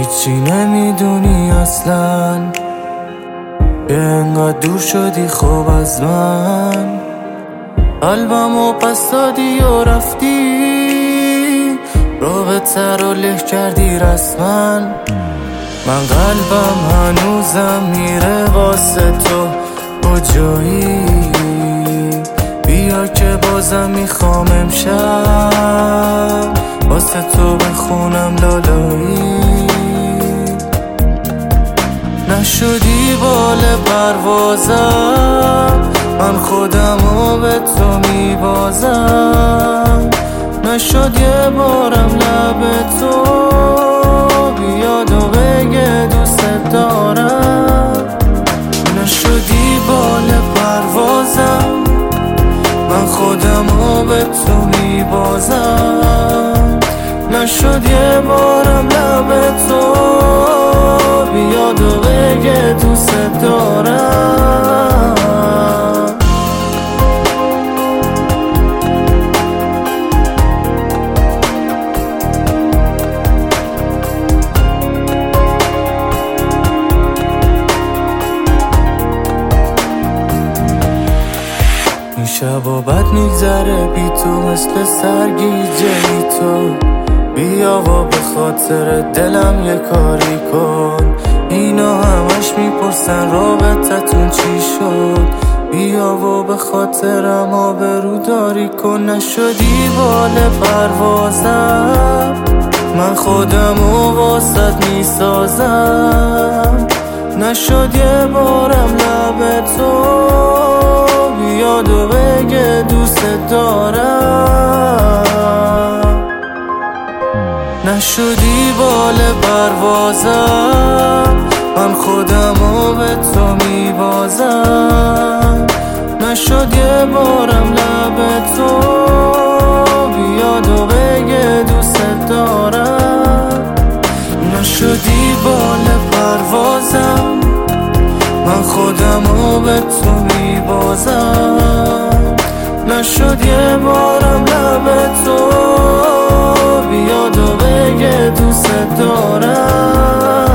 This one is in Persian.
هیچی نمیدونی اصلا، بیا انقدر دور شدی خوب از من، قلبمو پس دادی و رفتی، رابطه رو له کردی رسما. من قلبم هنوزم میره واسه تو کجایی، بیا که بازم میخوام امشب واسه تو بخونم لالایی. نشدی بال پروازم، من خودمو به تو میبازم، نشد یه بارم لب تو بیاد و بگه دوست دارم. نشدی بال پروازم، من خودمو به تو میبازم، نشد یه بارم لب تو بیاد و بگه دوست دارم. این شبا بد میگذره بی تو مثل سرگیجه تو، بیا و به خاطر دلم یه کاری کن. اینا همش میپرسن رابطتون چی شد، بیا و به خاطرم آبروداری کن. نشدی بال پروازم، من خودمو واسط میسازم، نشد یه بارم لب تو بیاد و بگه دوست دارم. نشدی بال پروازم، من خودمو به تو میبازم، نشد یه بارم لب تو بیاد و بگه دوست دارم. نشدی بال پروازم، من خودمو به تو میبازم، نشد یه بارم لب تو بیاد و بگه دوست دارم.